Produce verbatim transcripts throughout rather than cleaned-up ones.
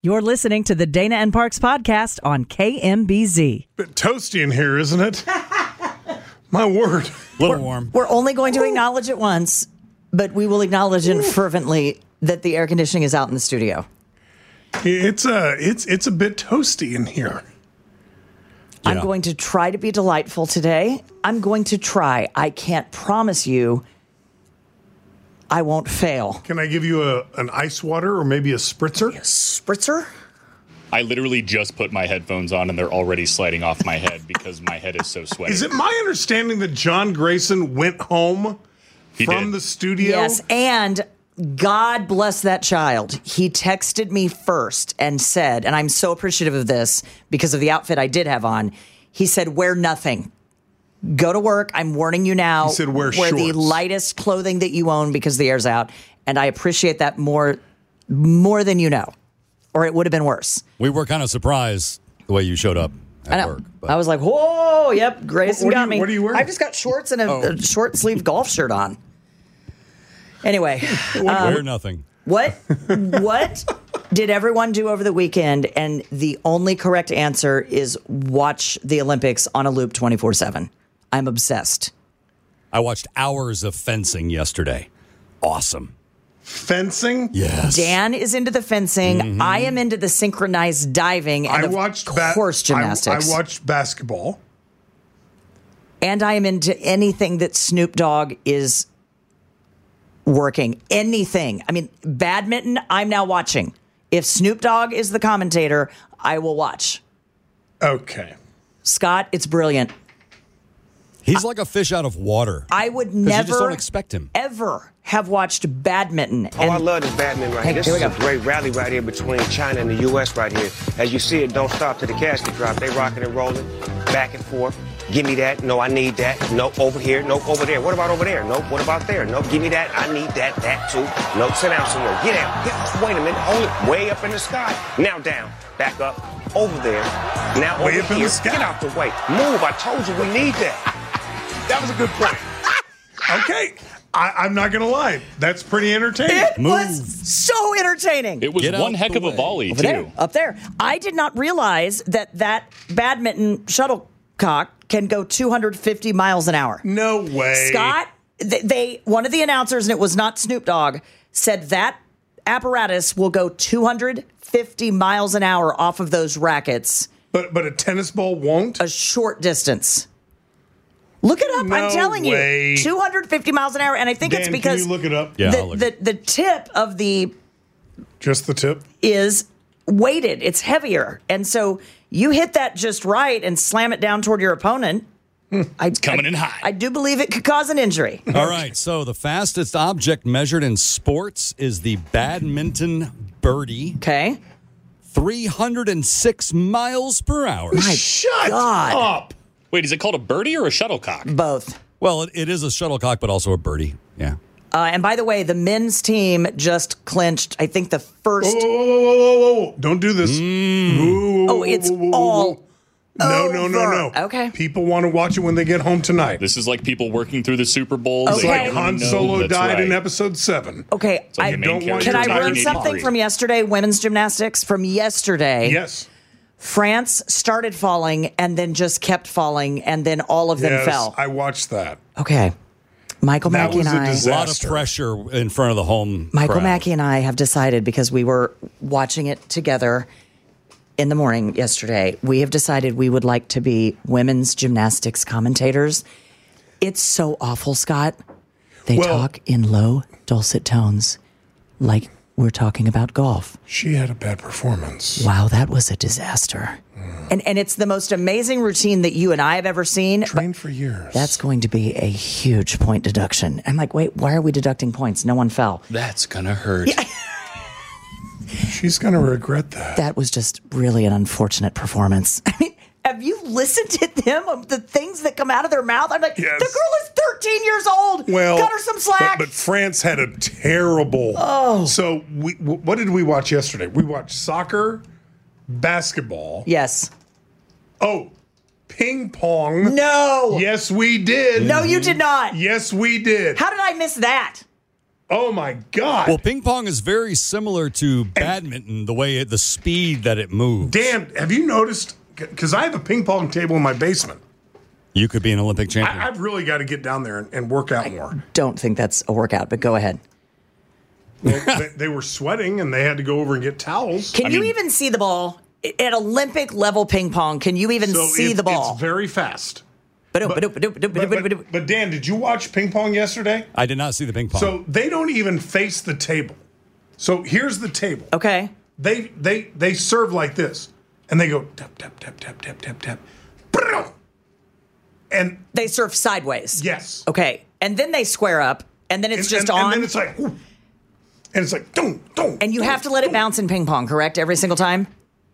You're listening to the Dana and Parks podcast on K M B Z. Bit toasty in here, isn't it? My word. A little warm. We're only going to acknowledge it once, but we will acknowledge it fervently that the air conditioning is out in the studio. It's a it's it's a bit toasty in here. Yeah. I'm Yeah. going to try to be delightful today. I'm going to try. I can't promise you I won't fail. Can I give you a an ice water or maybe a spritzer? Spritzer? I literally just put my headphones on and they're already sliding off my head because my head is so sweaty. Is it my understanding that John Grayson went home He from did. the studio? Yes, and God bless that child. He texted me first and said, and I'm so appreciative of this because of the outfit I did have on. He said, wear nothing. Go to work. I'm warning you now. He said, wear Wear the shorts. lightest clothing that you own because the air's out. And I appreciate that more, more than you know, or it would have been worse. We were kind of surprised the way you showed up at I know. work. But I was like, whoa, yep, Grayson What- what got are you- me. what are you wearing? I've just got shorts and a, Oh. a short sleeve golf shirt on. Anyway, wear nothing. what what did everyone do over the weekend? And the only correct answer is watch the Olympics on a loop twenty-four seven. I'm obsessed. I watched hours of fencing yesterday. Awesome. Fencing? Yes. Dan is into the fencing. Mm-hmm. I am into the synchronized diving and I of watched ba- course gymnastics. I, I watched basketball. And I am into anything that Snoop Dogg is working. Anything. I mean, badminton, I'm now watching. If Snoop Dogg is the commentator, I will watch. Okay. Scott, it's brilliant. He's like a fish out of water. I would 'Cause you just never, don't expect him. ever have watched badminton. Oh, I And love this badminton right Hey, here. This here is we a go. great rally right here between China and the U S right here. As you see it, don't stop to the casket drop. They rocking and rolling, back and forth. Give me that. No, I need that. No, over here. No, over there. What about over there? No, what about there? No, give me that. I need that. That too. No, sit down somewhere. Get out. Get out. Wait a minute. Hold it. Way up in the sky. Now down. Back up. Over there. Now Way over up in here. the sky. Get out the way. Move. I told you we need that. That was a good point. Okay. I, I'm not going to lie. That's pretty entertaining. it was so entertaining. It was Get one out heck the of a way. volley, Over too. there, up there. I did not realize that that badminton shuttlecock can go two hundred fifty miles an hour. No way. Scott, th- they one of the announcers, and it was not Snoop Dogg, said that apparatus will go two hundred fifty miles an hour off of those rackets But but a tennis ball won't? a short distance. Look it up. No I'm telling way. you, two hundred fifty miles an hour, and I think Dan, it's because can you look it up? Yeah, I'll the, look the it- the tip of the Just the tip? is weighted. It's heavier. And so you hit that just right and slam it down toward your opponent. I, coming I, in high. I do believe it could cause an injury. All right. So the fastest object measured in sports is the badminton birdie, Okay. three hundred six miles per hour. My Shut God. up. Wait, is it called a birdie or a shuttlecock? Both. Well, it, it is a shuttlecock, but also a birdie. Yeah. Uh, and by the way, the men's team just clinched, I think, the first. Whoa, whoa, whoa, whoa, whoa, whoa. Don't do this. Whoa, Oh, it's whoa, whoa, whoa, all whoa. No, no, no, over. no. Okay. People want to watch it when they get home tonight. This is like people working through the Super Bowl. Okay. It's like Han No, Solo that's died in right. episode seven. Okay. like I, the main don't want character can I in learn nineteen something eighty-three. from yesterday, women's gymnastics? From yesterday, Yes. France started falling and then just kept falling, and then all of them Yes, fell. I watched that. Okay. Michael That Mackey was and a I. A lot of Disaster. pressure in front of the home. Michael crowd. Mackey and I have decided, because we were watching it together in the morning yesterday, we have decided we would like to be women's gymnastics commentators. It's so awful, Scott. They Well- talk in low, dulcet tones like we're talking about golf. She had a bad performance. Wow, that was a disaster. And and it's the most amazing routine that you and I have ever seen. but Trained for years. That's going to be a huge point deduction. I'm like, wait, why are we deducting points? No one fell. That's going to hurt. She's going to regret that. That was just really an unfortunate performance. I mean, have you listened to them, of the things that come out of their mouth? I'm like, Yes. the girl is thirteen years old. Well, cut her some slack. But, but France had a terrible. Oh. So we, w- what did we watch yesterday? We watched soccer, basketball. yes. Oh, ping pong. No. Yes, we did. No, you did not. Yes, we did. How did I miss that? Oh my God. Well, ping pong is very similar to badminton, the way it, the speed that it moves. Dan, have you noticed? Because I have a ping pong table in my basement. You could be an Olympic champion. I, I've really got to get down there and, and work out more. Don't think that's a workout, but go ahead. Well, they, they were sweating and they had to go over and get towels. Can I you mean- even see the ball at Olympic level ping pong? Can you even So see it- the ball? It's very fast. Ba-doom, But, ba-doom, ba-doom, ba-doom, but, ba-doom, but, ba-doom. but Dan, did you watch ping pong yesterday? I did not see the ping pong. So they don't even face the table. So here's the table. Okay. They they they serve like this, and they go tap tap tap tap tap tap tap, Brrrr. and They surf sideways. yes, Okay. And then they square up, and then it's and, just and, on. and then it's like, whoo. And it's like, don't don't. And you have to let it bounce in ping pong, correct? Every single time?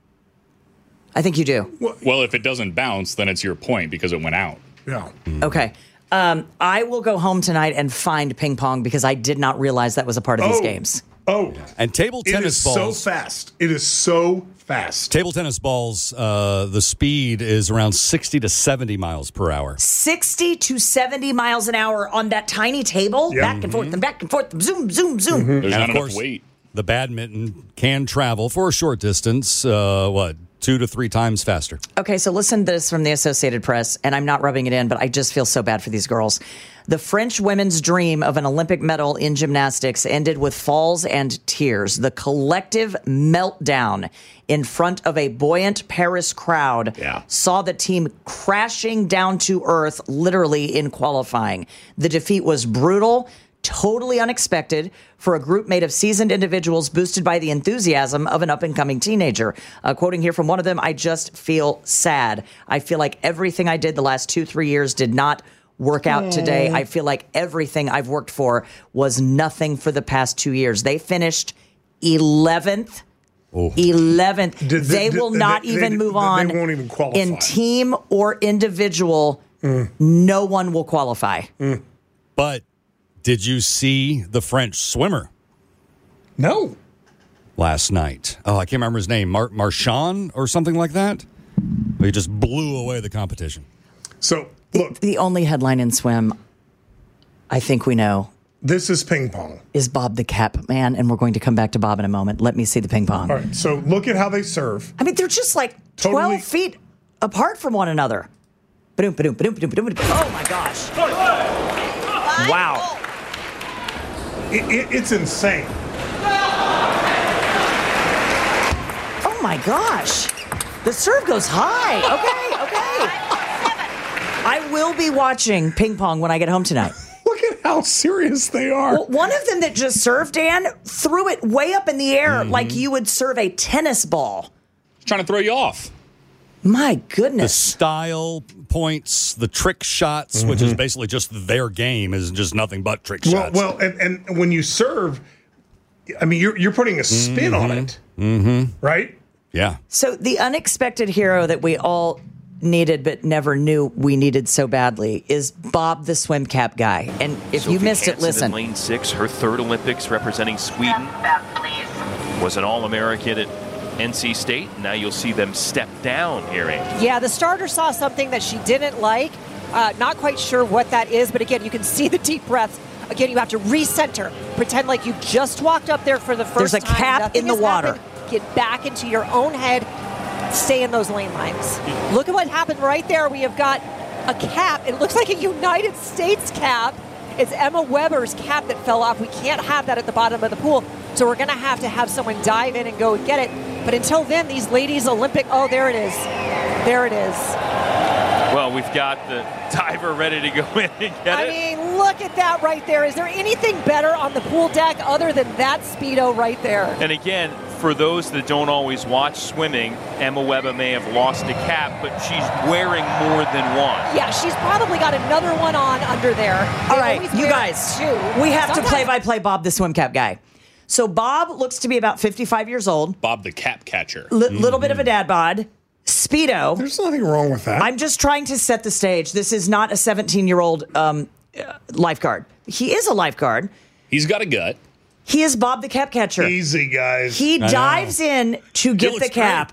I think you do. Well, if it doesn't bounce, then it's your point because it went out. Yeah. Okay. Um, I will go home tonight and find ping pong because I did not realize that was a part of these Oh. games. Oh, and table it tennis is balls. so fast. It is so fast. Table tennis balls, uh, the speed is around sixty to seventy miles per hour. sixty to seventy miles an hour on that tiny table, Yeah. back and forth and back and forth, zoom, zoom, zoom. There's And not of enough course, weight. the badminton can travel for a short distance, uh, what, two to three times faster. Okay, so listen to this from the Associated Press, and I'm not rubbing it in, but I just feel so bad for these girls. The French women's dream of an Olympic medal in gymnastics ended with falls and tears. The collective meltdown in front of a buoyant Paris crowd Yeah. saw the team crashing down to earth, literally in qualifying. The defeat was brutal, totally unexpected for a group made of seasoned individuals boosted by the enthusiasm of an up-and-coming teenager. Uh, quoting here from one of them, I just feel sad. I feel like everything I did the last two, three years did not work out today. I feel like everything I've worked for was nothing for the past two years. They finished eleventh. Oh. eleventh. Did- they did- will they- not they- even they- move they on. won't even qualify. In team or individual, no one will qualify. But did you see the French swimmer No. last night? Oh, I can't remember his name. Mar- Marchand or something like that? He just blew away the competition. So look, The only headline in swim, I think we know, this is ping pong. is Bob the Cap Man, and we're going to come back to Bob in a moment. Let me see the ping pong. All right. So look at how they serve. I mean, they're just like Totally- twelve feet apart from one another. Ba-doom, ba-doom, ba-doom, ba-doom, ba-doom, ba-doom. Oh my gosh. Wow. It, it, it's insane. Oh my gosh. The serve goes high. Okay, okay. I will be watching ping pong when I get home tonight. Look at how serious they are. Well, one of them that just served, Dan, threw it way up in the air like you would serve a tennis ball. Trying to throw you off. My The goodness. style points, the trick shots, which is basically just their game, is just nothing but trick Well, shots. well, and, and when you serve, I mean, you're you're putting a spin on it, mm-hmm. right? yeah. So the unexpected hero that we all needed but never knew we needed so badly is Bob the swim cap guy. And if you Sophie missed it, Hansen listen. in lane six, her third Olympics representing Sweden. Was an All-American at N C State. Now you'll see them step down here, Andy. Yeah, the starter saw something that she didn't like. Uh, not quite sure what that is, but again, you can see the deep breaths. Again, you have to recenter. Pretend like you just walked up there for the first There's a time. cap Nothing in the has water. happened. Get back into your own head. Stay in those lane lines. Look at what happened right there. We have got a cap. It looks like a United States cap. It's Emma Weber's cap that fell off. We can't have that at the bottom of the pool, so we're going to have to have someone dive in and go and get it. But until then, these ladies Olympic, oh, there it is. There it is. Well, we've got the diver ready to go in and get I it. mean, look at that right there. Is there anything better on the pool deck other than that Speedo right there? And again, for those that don't always watch swimming, Emma Weber may have lost a cap, but she's wearing more than one. Yeah, she's probably got another one on under there. All They right, always you wear guys, two. we have to Sometimes- play by play Bob the swim cap guy. So Bob looks to be about fifty-five years old, Bob the cap catcher. li- little bit of a dad bod, Speedo. There's nothing wrong with that. I'm just trying to set the stage. This is not a seventeen-year-old um, uh, lifeguard. He is a lifeguard. He's got a gut. He is Bob the cap catcher. Easy, guys. He know. dives in to get looks the cap.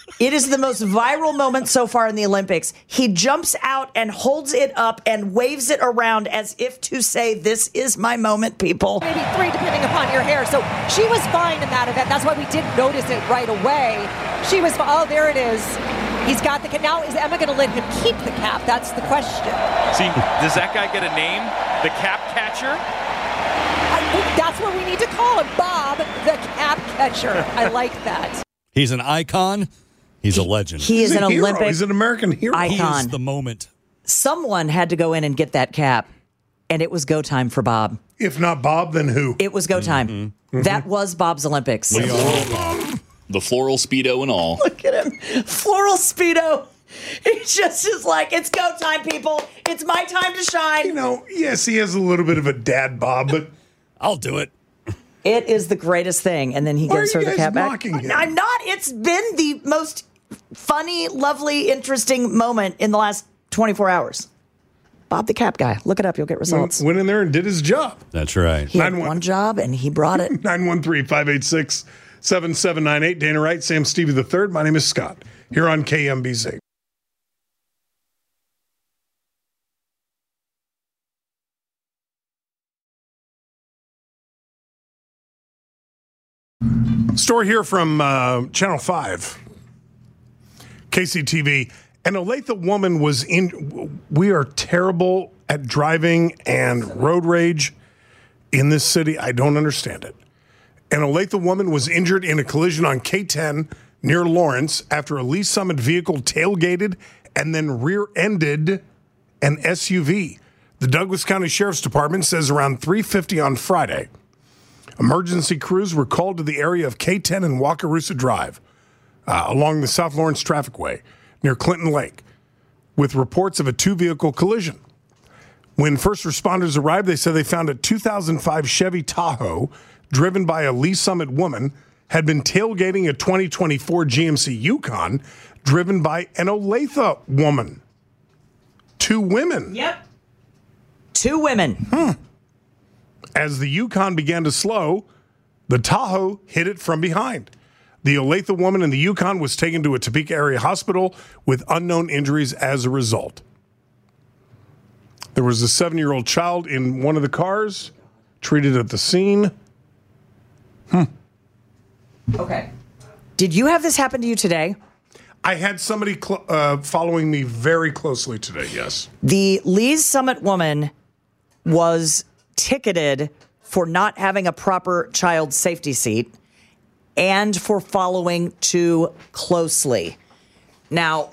It is the most viral moment so far in the Olympics. He jumps out and holds it up and waves it around as if to say, this is my moment, people. Maybe three, depending upon your hair. So she was fine in that event. That's why we didn't notice it right away. She was, oh, there it is. He's got the cap. Now, is Emma going to let him keep the cap? That's the question. See, does that guy get a name? The cap catcher? I, that's what we need to call him, Bob, the cap catcher. I like that. He's an icon. He's a legend. He is He's an a hero. Olympic He's an American hero. He icon. is the moment. Someone had to go in and get that cap, and it was go time for Bob. If not Bob, then who? It was go time. Mm-hmm. That was Bob's Olympics. We all Bob. The floral Speedo and all. Look at him. Floral Speedo. He just is like, it's go time, people. It's my time to shine. You know, yes, he has a little bit of a dad bob, but I'll do it. It is the greatest thing. And then he Why gives are her you the guys cap back. mocking him? I'm not. It's been the most funny, lovely, interesting moment in the last twenty-four hours. Bob the Cap guy. Look it up. You'll get results. went in there and did his job. That's right. He had nine one- one job, and he brought it. nine one three, five eight six, seven seven nine eight. Dana Wright, Sam Stevie the third. My name is Scott, here on K M B Z. Story here from uh, Channel five, K C T V. An Olathe woman was in. We are terrible at driving and road rage in this city. I don't understand it. An Olathe woman was injured in a collision on K ten near Lawrence after a Lee Summit vehicle tailgated and then rear-ended an S U V. The Douglas County Sheriff's Department says around three fifty on Friday, emergency crews were called to the area of K ten and Wakarusa Drive uh, along the South Lawrence Traffic Way near Clinton Lake with reports of a two-vehicle collision. When first responders arrived, they said they found a two thousand five Chevy Tahoe driven by a Lee Summit woman had been tailgating a twenty twenty-four G M C Yukon driven by an Olathe woman. Two women. Yep. Two women. Hmm. As the Yukon began to slow, the Tahoe hit it from behind. The Olathe woman in the Yukon was taken to a Topeka area hospital with unknown injuries as a result. There was a seven-year-old child in one of the cars, treated at the scene. Hmm. Okay. Did you have this happen to you today? I had somebody cl- uh, following me very closely today, yes. The Lee's Summit woman was ticketed for not having a proper child safety seat and for following too closely. Now,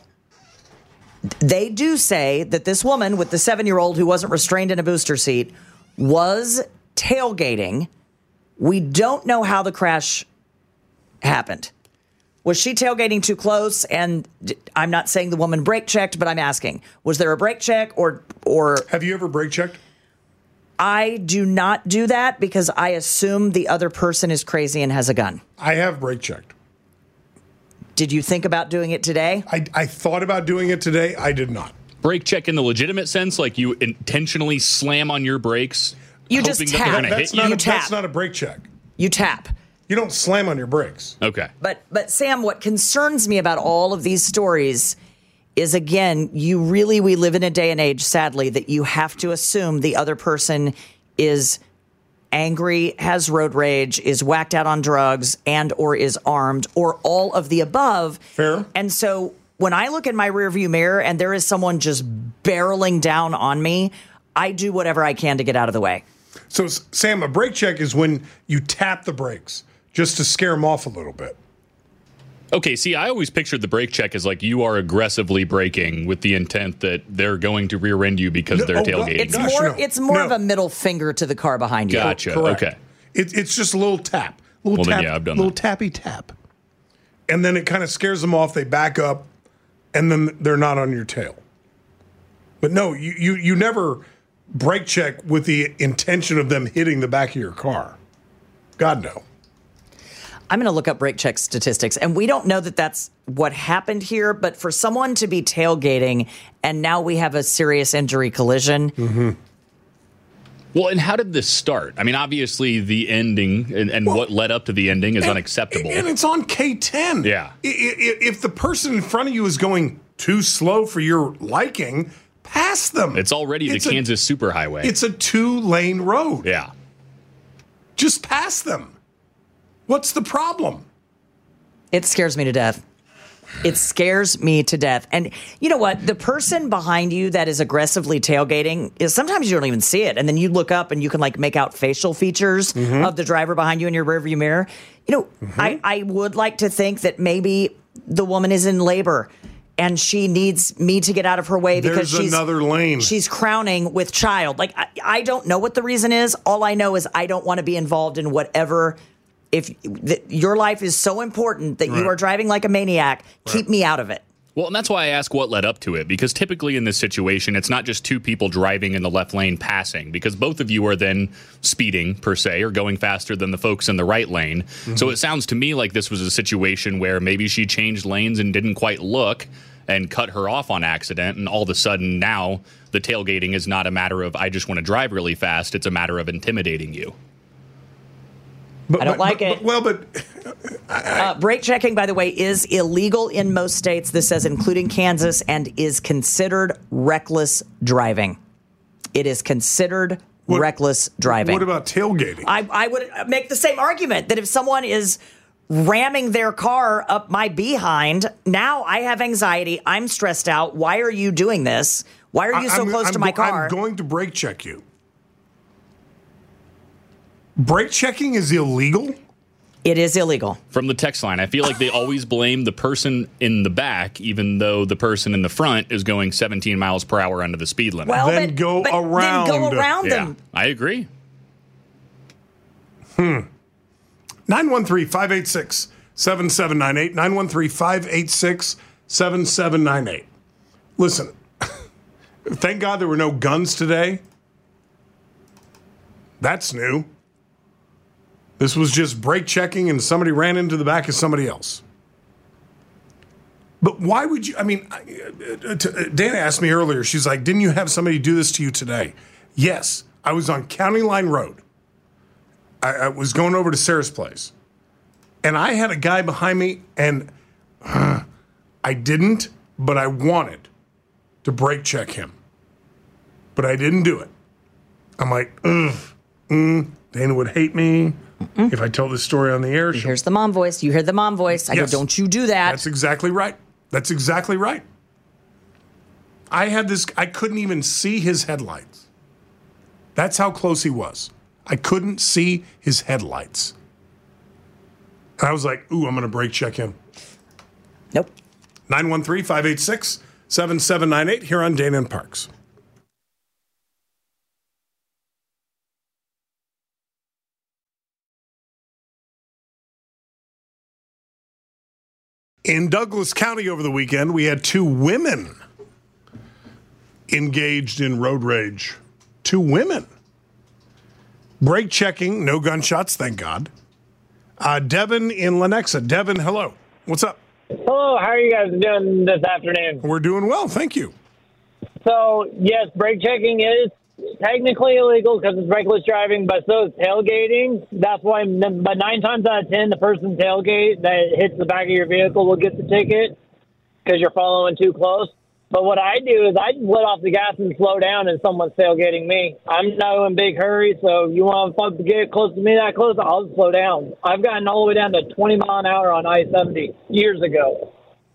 they do say that this woman with the seven-year-old who wasn't restrained in a booster seat was tailgating. We don't know how the crash happened. Was she tailgating too close? And I'm not saying the woman brake checked, but I'm asking, was there a brake check or or Have you ever brake checked? I do not do that because I assume the other person is crazy and has a gun. I have brake checked. Did you think about doing it today? I, I thought about doing it today. I did not. Brake check in the legitimate sense, like you intentionally slam on your brakes. You just hoping that tap. they're gonna That's hit not, you. a, tap. that's not a brake check. You tap. You don't slam on your brakes. Okay. But but Sam, what concerns me about all of these stories is, again, you really, we live in a day and age, sadly, that you have to assume the other person is angry, has road rage, is whacked out on drugs, and or is armed, or all of the above. Fair. And so when I look in my rearview mirror and there is someone just barreling down on me, I do whatever I can to get out of the way. So, Sam, a brake check is when you tap the brakes just to scare them off a little bit. Okay, see, I always pictured the brake check as like you are aggressively braking with the intent that they're going to rear end you because No, they're oh, tailgating. It's Gosh, more no. it's more No. of a middle finger to the car behind you. Gotcha. Correct. Okay. It, it's just a little tap. Little Well, then, tap. yeah, I've done little that. tappy tap. And then it kind of scares them off. They back up, and then they're not on your tail. But no, you, you, you never brake check with the intention of them hitting the back of your car. God, no. I'm going to look up brake check statistics, and we don't know that that's what happened here, but for someone to be tailgating and now we have a serious injury collision, Mm-hmm. Well, and how did this start? I mean, obviously the ending and, and Well, what led up to the ending is and, unacceptable. And it's on K ten. Yeah. I- I- If the person in front of you is going too slow for your liking, pass them. It's already It's the a- Kansas Superhighway. It's a two-lane road. Yeah. Just pass them. What's the problem? It scares me to death. It scares me to death. And you know what? The person behind you that is aggressively tailgating is sometimes you don't even see it. And then you look up and you can like make out facial features Mm-hmm. of the driver behind you in your rearview mirror. You know, I, I would like to think that maybe the woman is in labor and she needs me to get out of her way because There's she's another lane. she's crowning with child. Like, I, I don't know what the reason is. All I know is I don't want to be involved in whatever. If th- your life is so important that Right. you are driving like a maniac, keep me out of it. Well, and that's why I ask what led up to it, because typically in this situation, it's not just two people driving in the left lane passing, because both of you are then speeding, per se, or going faster than the folks in the right lane. Mm-hmm. So it sounds to me like this was a situation where maybe she changed lanes and didn't quite look and cut her off on accident, and all of a sudden now the tailgating is not a matter of I just want to drive really fast, it's a matter of intimidating you. But, I don't but- like but- it. but- well, but Uh, brake checking, by the way, is illegal in most states. This says including Kansas, and is considered reckless driving. It is considered What- reckless driving. what about tailgating? I, I would make the same argument that if someone is ramming their car up my behind, now I have anxiety. I'm stressed out. Why are you doing this? Why are you so I'm- close I'm to my go- car? I'm going to brake check you. Brake checking is illegal? It is illegal. From the text line, I feel like they always blame the person in the back, even though the person in the front is going seventeen miles per hour under the speed limit. Well, Then but, go but around. Then go around yeah, them. I agree. nine one three, five eight six, seven seven nine eight. nine one three, five eight six, seven seven nine eight. Listen, thank God there were no guns today. That's new. This was just brake checking and somebody ran into the back of somebody else. But why would you? I mean, uh, uh, uh, Dana asked me earlier, she's like, didn't you have somebody do this to you today? Yes, I was on County Line Road. I, I was going over to Sarah's place. And I had a guy behind me, and uh, I didn't, but I wanted to brake check him. But I didn't do it. I'm like, ugh, mm, Dana would hate me if I tell this story on the air. She'll- Here's the mom voice. You hear the mom voice. I Yes. go, don't you do that. That's exactly right. That's exactly right. I had this, I couldn't even see his headlights. That's how close he was. I couldn't see his headlights. And I was like, ooh, I'm going to brake check him. Nope. nine one three, five eight six, seven seven nine eight here on Dana and Parks. In Douglas County over the weekend, we had two women engaged in road rage. Two women. Brake checking, no gunshots, thank God. Uh, Devin in Lenexa. Devin, hello. What's up? Hello, how are you guys doing this afternoon? We're doing well, thank you. So, yes, brake checking is technically illegal because it's reckless driving, but so is tailgating. That's why, but nine times out of ten, the person tailgate that hits the back of your vehicle will get the ticket because you're following too close. But what I do is I just let off the gas and slow down and someone's tailgating me. I'm not in a big hurry, so you want to get close to me that close, I'll just slow down. I've gotten all the way down to twenty mile an hour on I seventy years ago.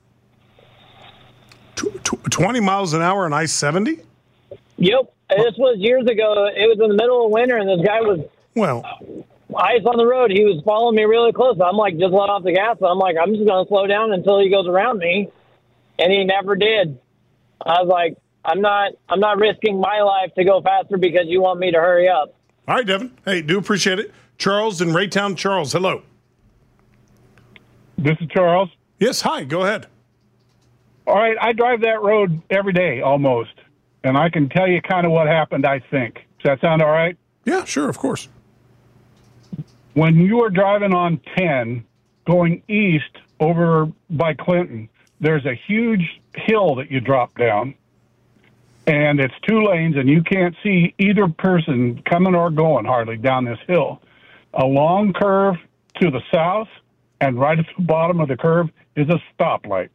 twenty miles an hour on I seventy? Yep. This was years ago. It was in the middle of winter, and this guy was Well, ice on the road. He was following me really close. I'm like, just let off the gas. I'm like, I'm just going to slow down until he goes around me, and he never did. I was like, I'm not, I'm not risking my life to go faster because you want me to hurry up. all right, Devin. Hey, do appreciate it. Charles in Raytown. Charles, hello. This is Charles. Yes, hi. Go ahead. All right, I drive that road every day almost, and I can tell you kind of what happened, I think. Does that sound all right? Yeah, sure, of course. When you were driving on ten going east over by Clinton, there's a huge hill that you drop down. and it's two lanes, and you can't see either person coming or going hardly down this hill. A long curve to the south, and right at the bottom of the curve is a stoplight.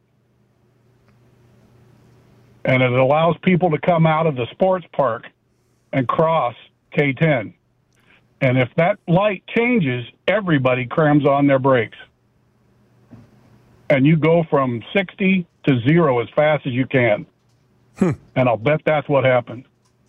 And it allows people to come out of the sports park and cross K ten. And if that light changes, everybody crams on their brakes. And you go from sixty to zero as fast as you can. Hmm. And I'll bet that's what happened.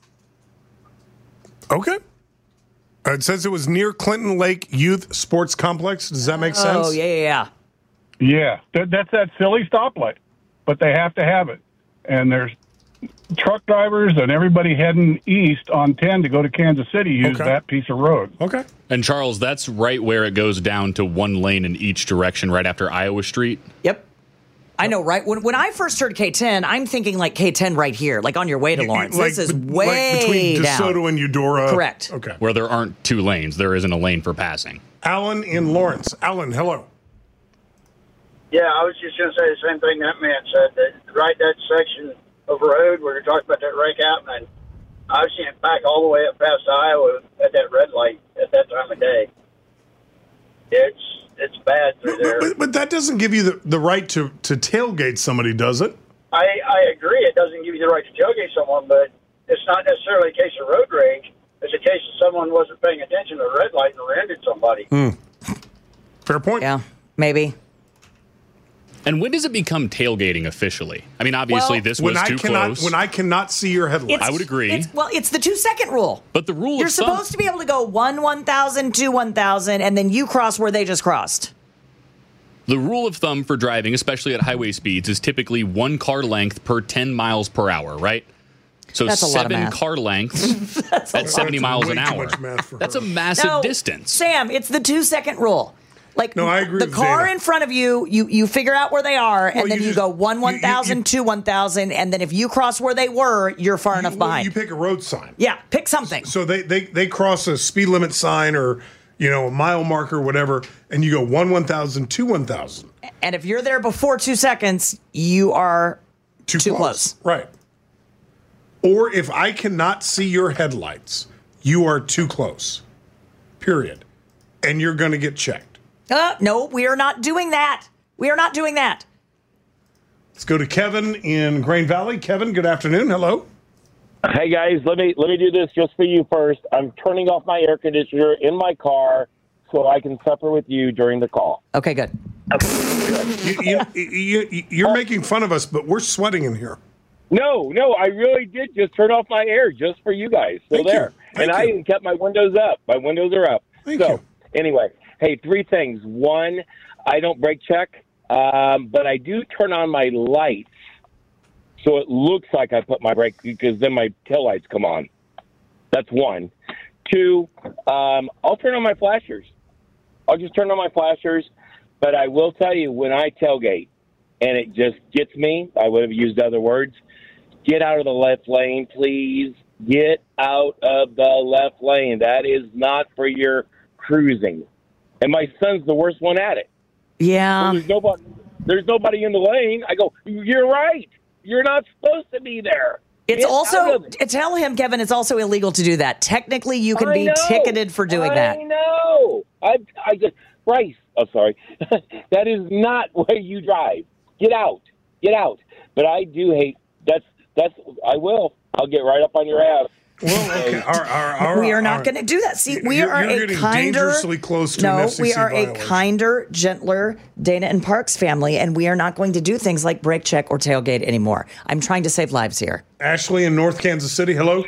Okay. Uh, it says it was near Clinton Lake Youth Sports Complex. Does that make sense? Oh, yeah, yeah, yeah. Yeah, that, that's that silly stoplight. But they have to have it. And there's truck drivers and everybody heading east on ten to go to Kansas City use Okay. that piece of road. Okay. And Charles, that's right where it goes down to one lane in each direction right after Iowa Street. Yep. I know, right? When when I first heard K ten, I'm thinking like K ten right here, like on your way to Lawrence. Like, this is be- way like between down. DeSoto and Eudora. Correct. Okay. Where there aren't two lanes. There isn't a lane for passing. Alan in Lawrence. Alan, hello. Yeah, I was just going to say the same thing that man said. That right that section of road where you're talking about that wreck happening, I've seen it back all the way up past Iowa at that red light at that time of day. It's it's bad through there. But, but that doesn't give you the, the right to, to tailgate somebody, does it? I, I agree it doesn't give you the right to tailgate someone, but it's not necessarily a case of road rage. It's a case of someone wasn't paying attention to the red light and rear-ended somebody. Hmm. Fair point. Yeah, maybe. And when does it become tailgating officially? I mean, obviously Well, this When was I too cannot close. when I cannot see your headlights. I would agree. It's, well, it's the two-second rule. But the rule You're of thumb, supposed to be able to go one one thousand, two one thousand, and then you cross where they just crossed. the rule of thumb for driving, especially at highway speeds, is typically one car length per ten miles per hour, right? So That's a lot of seven math. car lengths at seventy miles way an too hour. much math for That's her. a massive No, distance. Sam, it's the two-second rule. Like No, I agree the with car Dana. in front of you, you you figure out where they are, Well, and then you you, just- go one you- one you- thousand, you- two one thousand, and then if you cross where they were, you're far enough You- behind. You pick a road sign. yeah, pick something. So they, they, they cross a speed limit sign or, you know, a mile marker, whatever, and you go one one thousand, two one thousand. And if you're there before two seconds, you are Too, Too close. close. Right. Or if I cannot see your headlights, you are too close. Period. And you're going to get checked. Uh, no, we are not doing that. We are not doing that. Let's go to Kevin in Grain Valley. Kevin, good afternoon. Hello. Hey guys, let me let me do this just for you first. I'm turning off my air conditioner in my car so I can suffer with you during the call. Okay, good. You, you, you, you're making fun of us, but we're sweating in here. No, no, I really did just turn off my air just for you guys. So Thank you. there. Thank and I you. even kept my windows up. My windows are up. Thank so you. anyway, hey, three things. One, I don't brake check, um, but I do turn on my lights so it looks like I put my brake because then my taillights come on. That's one. Two, um, I'll turn on my flashers. I'll just turn on my flashers. But I will tell you, when I tailgate, and it just gets me, I would have used other words, get out of the left lane, please. Get out of the left lane. That is not for your cruising. And my son's the worst one at it. Yeah. Well, there's nobody, there's nobody in the lane. I go, you're right. You're not supposed to be there. It's Get out also, of it. tell him, Kevin, it's also illegal to do that. Technically, you can I be know. ticketed for doing I that. know. I, I just, Bryce, oh, sorry. That is not where you drive. Get out. Get out. But I do hate, that's, that's, I will. I'll get right up on your ass. Well, okay. Our, our, our, we are our- not going to do that. See, we You're- are you're a getting kinder, dangerously close to no, an F C C we are a violation. kinder, gentler Dana and Parks family, and we are not going to do things like brake check or tailgate anymore. I'm trying to save lives here. Ashley in North Kansas City. Hello.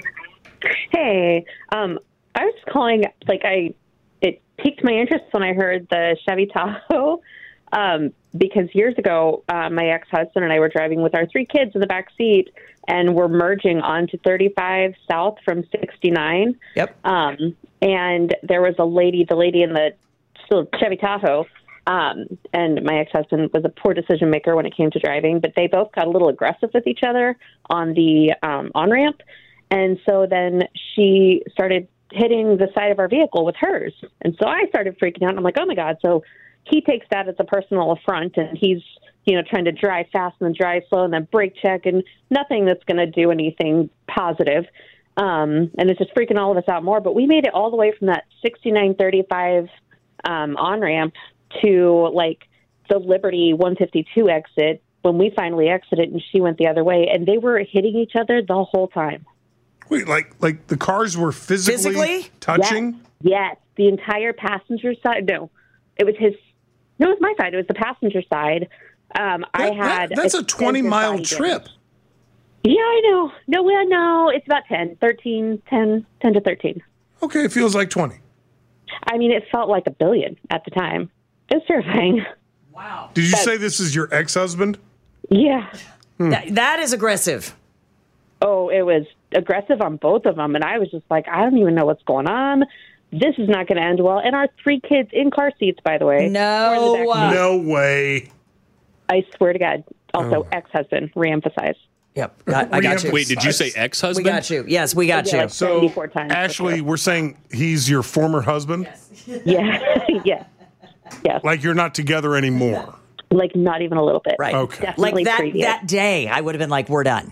Hey, um, I was calling, like, I, it piqued my interest when I heard the Chevy Tahoe, um, because years ago, uh, my ex-husband and I were driving with our three kids in the back seat, and we're merging onto thirty-five south from sixty-nine. Yep. Um, and there was a lady, the lady in the still Chevy Tahoe, um, and my ex-husband was a poor decision maker when it came to driving, but they both got a little aggressive with each other on the um, on-ramp. And so then she started hitting the side of our vehicle with hers. And so I started freaking out. I'm like, oh, my God. So he takes that as a personal affront, and he's you know, trying to drive fast and then drive slow and then brake check and nothing that's going to do anything positive. Um, and it's just freaking all of us out more. But we made it all the way from that sixty-nine thirty-five um, on-ramp to, like, the Liberty one fifty-two exit when we finally exited and she went the other way. And they were hitting each other the whole time. Wait, like like the cars were physically, Physically? touching? Yes. yes. The entire passenger side. No, it was his. No, it was my side. It was the passenger side. Um, I That- had. that- that's a twenty-mile extensive body trip. damage. Yeah, I know. No, well, no, it's about ten, thirteen, ten, ten to thirteen. Okay, it feels like twenty. I mean, it felt like a billion at the time. It was terrifying. Did you But- say this is your ex-husband? Yeah. That, that is aggressive. Oh, it was aggressive on both of them. And I was just like, I don't even know what's going on. This is not going to end well. And our three kids in car seats, by the way. No. were in the back seat. No way. I swear to God. Also, Oh. ex-husband, reemphasize. Yep. Got, I got you. Wait, did you say ex-husband? We got you. Yes, we got Yeah, you. like So, seventy-four times Ashley, we're saying he's your former husband? Yeah. yeah. Yeah. Like you're not together anymore? Like not even a little bit. Right. Okay. Definitely Like that, previous. that day, I would have been like, we're done.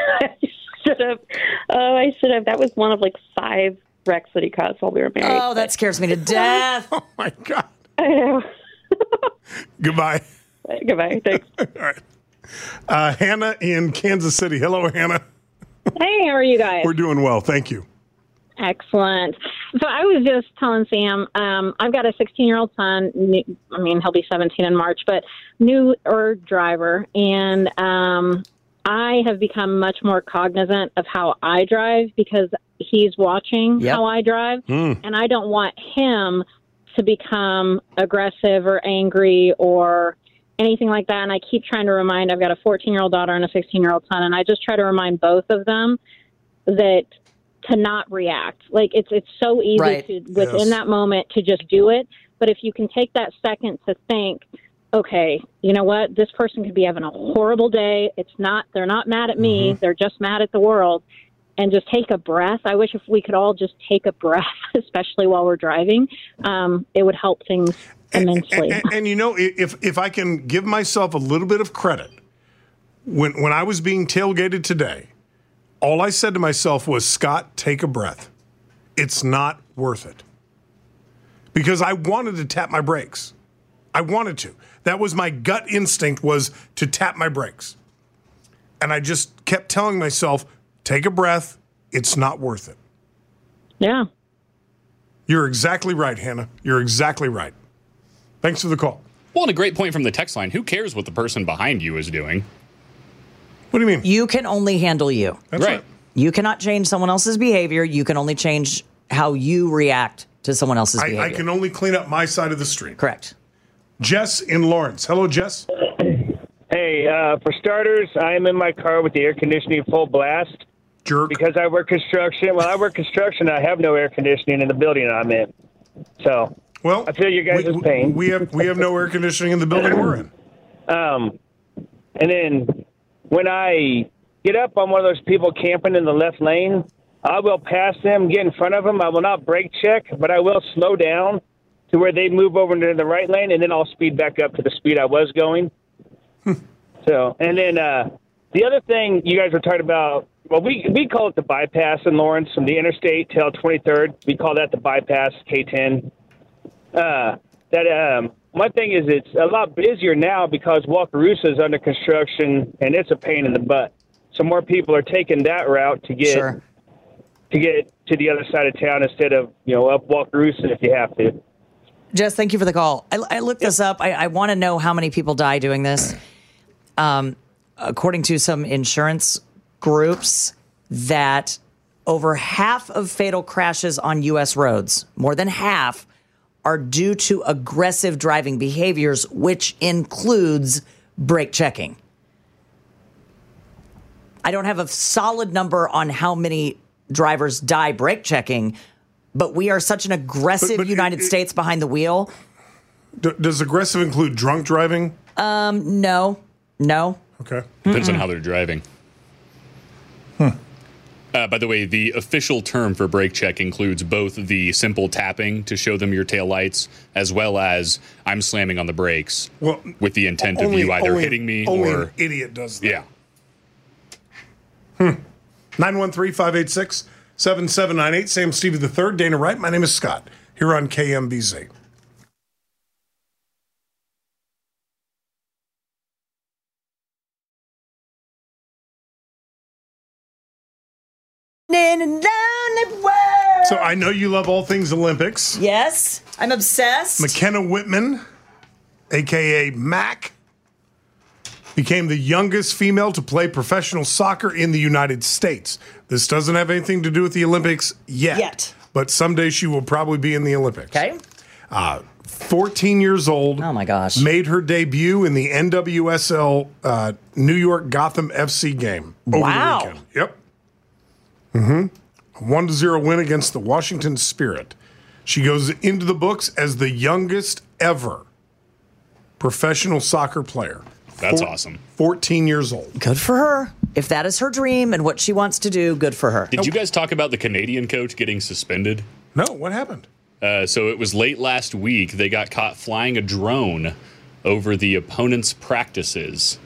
should have. Oh, I should have. That was one of like five wrecks that he caused while we were married. Oh, that scares me to death. Oh, my God. I know. Goodbye. Goodbye. Thanks. All right. Uh, Hannah in Kansas City. Hello, Hannah. Hey, how are you guys? We're doing well. Thank you. Excellent. So I was just telling Sam, um, I've got a sixteen-year-old son. New, I mean, he'll be seventeen in March, but newer driver. And um, I have become much more cognizant of how I drive because he's watching Yep. how I drive. Mm. And I don't want him to become aggressive or angry or anything like that. And I keep trying to remind, I've got a fourteen-year-old daughter and a sixteen-year-old son, and I just try to remind both of them that to not react. Like it's it's so easy Right. to within Yes. that moment to just do it. But if you can take that second to think, okay, you know what, this person could be having a horrible day. It's not they're not mad at me, they're just mad at the world. And just take a breath. I wish if we could all just take a breath, especially while we're driving. Um, it would help things immensely. And, and you know, i- if if I can give myself a little bit of credit, when when I was being tailgated today, all I said to myself was, Scott, take a breath. It's not worth it. Because I wanted to tap my brakes. I wanted to. That was my gut instinct, was to tap my brakes. And I just kept telling myself, take a breath. It's not worth it. Yeah. You're exactly right, Hannah. You're exactly right. Thanks for the call. Well, and a great point from the text line. Who cares what the person behind you is doing? What do you mean? You can only handle you. That's right. You cannot change someone else's behavior. You can only change how you react to someone else's I, behavior. I can only clean up my side of the street. Correct. Jess in Lawrence. Hello, Jess. Hey, uh, for starters, I am in my car with the air conditioning full blast. Jerk. Because I work construction. Well, I work construction. I have no air conditioning in the building I'm in. So, well, I feel you guys' we, pain. We have we have no air conditioning in the building we're in. Um, and then when I get up on one of those people camping in the left lane, I will pass them, get in front of them. I will not brake check, but I will slow down to where they move over into the right lane, and then I'll speed back up to the speed I was going. So, and then uh, the other thing you guys were talking about, well, we we call it the bypass in Lawrence from the interstate till twenty-third. We call that the bypass, K ten. Uh, that um, my thing is it's a lot busier now because Wakarusa is under construction, and it's a pain in the butt. So more people are taking that route to get Sure. to get to the other side of town instead of, you know, up Wakarusa if you have to. Jess, thank you for the call. I, I looked this up. I, I want to know how many people die doing this. Um, according to some insurance groups, that over half of fatal crashes on U S roads, more than half, are due to aggressive driving behaviors, which includes brake checking. I don't have a solid number on how many drivers die brake checking, but we are such an aggressive But- but United it- it- States behind the wheel. D- does aggressive include drunk driving? Um, no, no. Okay. Depends Mm-mm. on how they're driving. Uh, by the way, the official term for brake check includes both the simple tapping to show them your taillights, as well as I'm slamming on the brakes well, with the intent only, of you either only, hitting me only or... an idiot does that. Yeah. Hmm. nine one three, five eight six, seven seven nine eight. Sam Stevie the third, Dana Wright. My name is Scott, here on K M B Z. So I know you love all things Olympics. Yes, I'm obsessed. McKenna Whitman, a k a. Mac, became the youngest female to play professional soccer in the United States. This doesn't have anything to do with the Olympics yet. Yet. But someday she will probably be in the Olympics. Okay. Uh, fourteen years old. Oh, my gosh. Made her debut in the N W S L uh, New York Gotham F C game over Wow. the weekend. Yep. Mm-hmm. A one to zero win against the Washington Spirit. She goes into the books as the youngest ever professional soccer player. That's Four, awesome. fourteen years old. Good for her. If that is her dream and what she wants to do, good for her. Did you guys talk about the Canadian coach getting suspended? No, what happened? Uh, so it was late last week. They got caught flying a drone over the opponent's practices.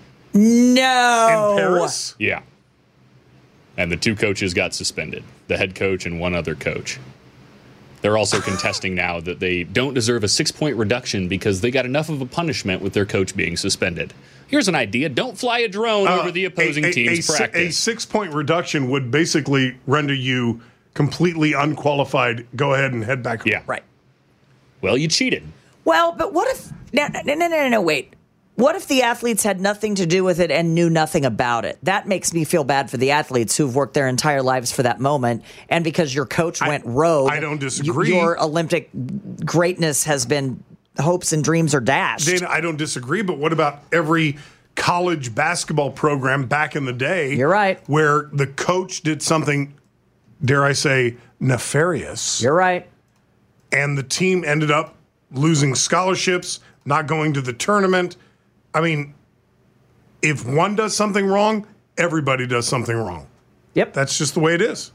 No. In Paris? Yeah. And the two coaches got suspended, the head coach and one other coach. They're also contesting now that they don't deserve a six-point reduction because they got enough of a punishment with their coach being suspended. Here's an idea. Don't fly a drone Uh, over the opposing a, a, team's a, practice. A six-point reduction would basically render you completely unqualified. Go ahead and head back home. Yeah. Right. Well, you cheated. Well, but what if... No, no, no, no, no, no, wait. What if the athletes had nothing to do with it and knew nothing about it? That makes me feel bad for the athletes who've worked their entire lives for that moment. And because your coach went rogue, I don't disagree. y- your Olympic greatness has been, hopes and dreams are dashed. Dana, I don't disagree, but what about every college basketball program back in the day? You're right. Where the coach did something, dare I say, nefarious. You're right. And the team ended up losing scholarships, not going to the tournament. I mean, if one does something wrong, everybody does something wrong. Yep. That's just the way it is.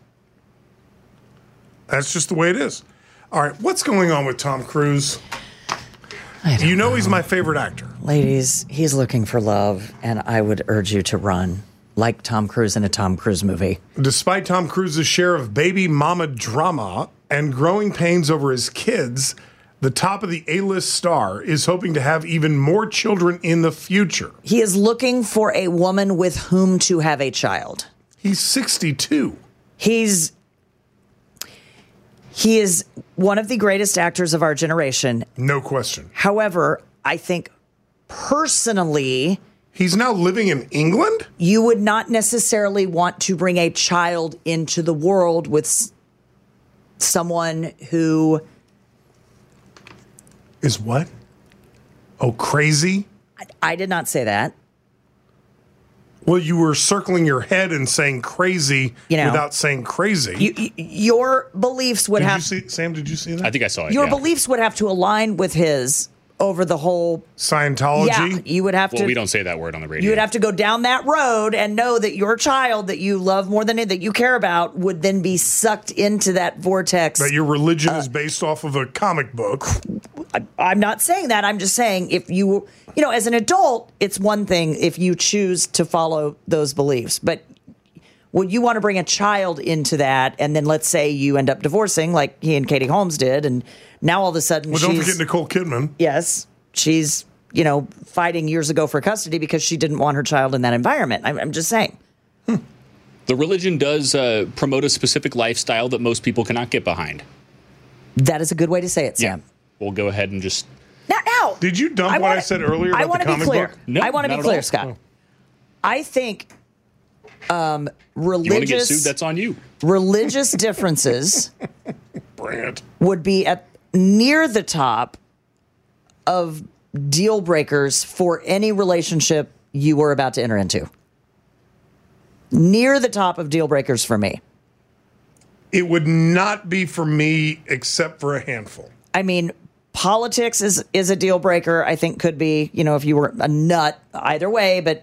That's just the way it is. All right, what's going on with Tom Cruise? You know, know he's my favorite actor. Ladies, he's looking for love, and I would urge you to run like Tom Cruise in a Tom Cruise movie. Despite Tom Cruise's share of baby mama drama and growing pains over his kids, the top of the A-list star is hoping to have even more children in the future. He is looking for a woman with whom to have a child. He's sixty-two. He's he is one of the greatest actors of our generation. No question. However, I think personally, he's now living in England? You would not necessarily want to bring a child into the world with s- someone who is what? Oh, crazy? I, I did not say that. Well, you were circling your head and saying crazy You know, without saying crazy. You, you, your beliefs would did have you see, Sam, did you see that? I think I saw it. your yeah. beliefs would have to align with his over the whole Scientology. Yeah, you would have well, to. we don't say that word on the radio. You would have to go down that road and know that your child that you love more than it, that you care about would then be sucked into that vortex. That your religion Uh, is based off of a comic book. I, I'm not saying that. I'm just saying if you, you know, as an adult, it's one thing if you choose to follow those beliefs. But when you want to bring a child into that, and then let's say you end up divorcing, like he and Katie Holmes did, and now all of a sudden Well, she's... don't forget Nicole Kidman. Yes, she's, you know, fighting years ago for custody because she didn't want her child in that environment. I'm, I'm just saying. The religion does uh, promote a specific lifestyle that most people cannot get behind. That is a good way to say it, Sam. Yeah. We'll go ahead and just... Now, now. Did you dump I what wanna, I said earlier I about wanna the comic be clear. book? No, I want to not be at clear, all. Scott. Oh. I think um, You want to get religious sued? That's on you. religious differences Bring it. would be at near the top of deal breakers for any relationship you were about to enter into. Near the top of deal breakers for me. It would not be for me except for a handful. I mean, politics is is a deal breaker. I think could be, you know, if you were a nut either way, but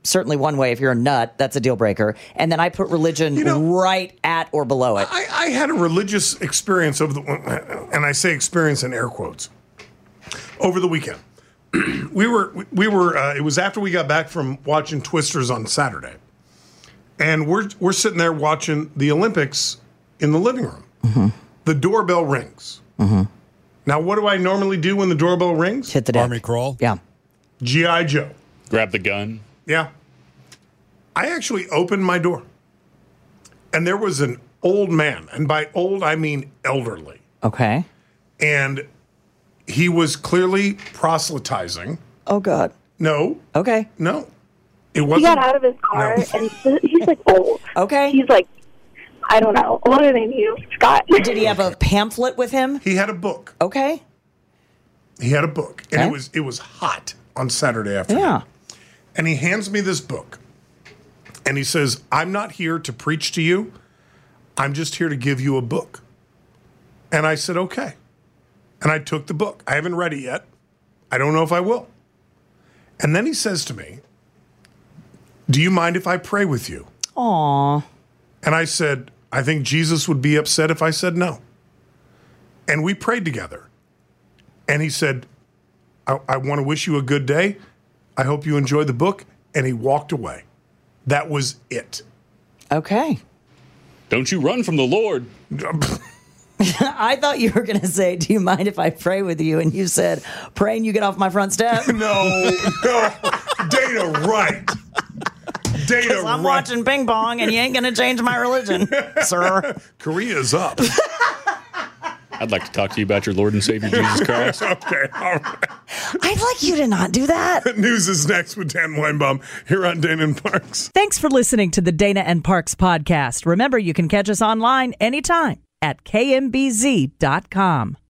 certainly one way. If you're a nut, that's a deal breaker. And then I put religion You know, right at or below it. I, I had a religious experience over the, and I say experience in air quotes, over the weekend. we were, we were. Uh, it was after we got back from watching Twisters on Saturday, and we're we're sitting there watching the Olympics in the living room. Mm-hmm. The doorbell rings. Mm-hmm. Now, what do I normally do when the doorbell rings? Hit the deck. Army crawl. Yeah. G I. Joe. Grab the gun. Yeah. I actually opened my door, and there was an old man, and by old I mean elderly, Okay. and he was clearly proselytizing. Oh, God. No. Okay. No. It He wasn't. got out of his car No. and he's, he's like old. Okay. He's like, I don't know, older than you, Scott. Did he have a pamphlet with him? He had a book. Okay. He had a book, and Okay. it was it was hot on Saturday afternoon. Yeah. And he hands me this book, and he says, "I'm not here to preach to you. I'm just here to give you a book." And I said, "Okay." And I took the book. I haven't read it yet. I don't know if I will. And then he says to me, "Do you mind if I pray with you?" Aw. And I said, "I think Jesus would be upset if I said no." And we prayed together. And he said, I, I want to wish you a good day. I hope you enjoy the book." And he walked away. That was it. Okay. Don't you run from the Lord. I thought you were going to say, "Do you mind if I pray with you?" And you said, "Praying you get off my front step." No, no. Dana, right. Dana, Because I'm right. watching ping pong and you ain't going to change my religion, sir. Korea's up. I'd like to talk to you about your Lord and Savior Jesus Christ. Okay, all right. I'd like you to not do that. News is next with Dan Weinbaum here on Dana and Parks. Thanks for listening to the Dana and Parks podcast. Remember, you can catch us online anytime at K M B Z dot com.